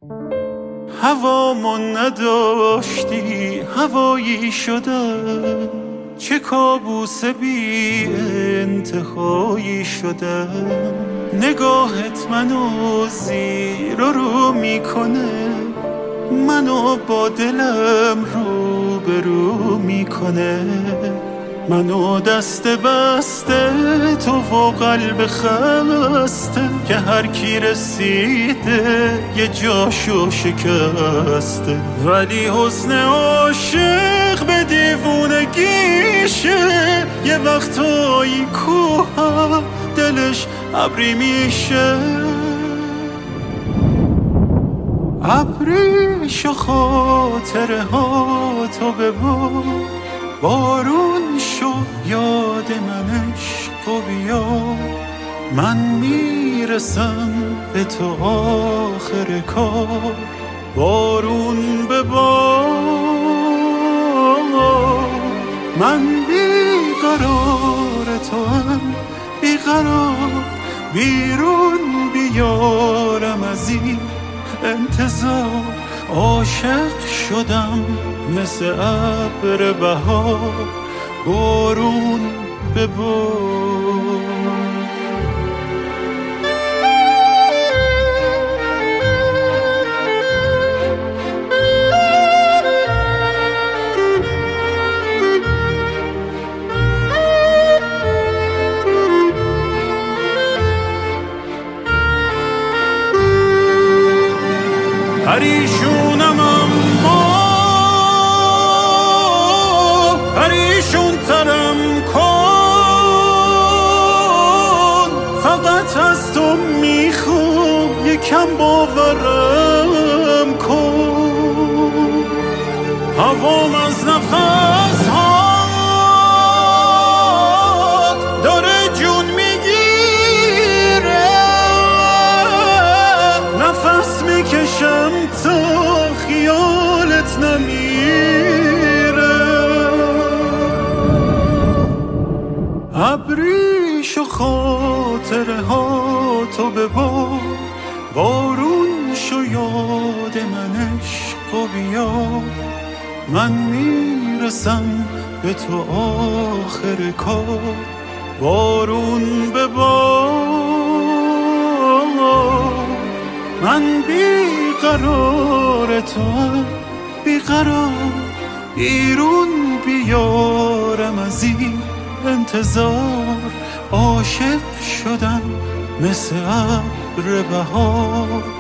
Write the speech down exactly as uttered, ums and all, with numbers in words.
هوامون نداشتی هوایی شدم، چه کابوس بی انتهایی شدم. نگاهت منو زیر و رو میکنه، منو با دلم رو به رو میکنه. منو دست بسته تو و قلب خسته، که هر کی رسیده یه جاشو شکسته. ولی حسن عاشق به دیوونگیشه، یه وقتایی کوه دلش ابری میشه. ابریش و خاطره ها تو ببار، بارون شو یاد من عشق و بیا. من میرسم به تو آخر کار، بارون ببار. من بیقرار تو هم بیقرار، بیرون بیارم از این انتظار. عاشق شدم مثل ابر بهار، بارون ببار. پریشونم اما پریشون ترم کن، فقط از تو میخوام یکم باورم کن. هوام از نفس هات داره جون میگیره، نفس میکشم تا خیالت نمیره. ابریش و خاطره ها تو ببار، بارون شو یاد من عشق و بیا. من میرسم به تو آخر کار، بارون ببار. من بیقرار تو بیقرار، بیرون بیارم از این انتظار. عاشق شدم مثل ابر بهار،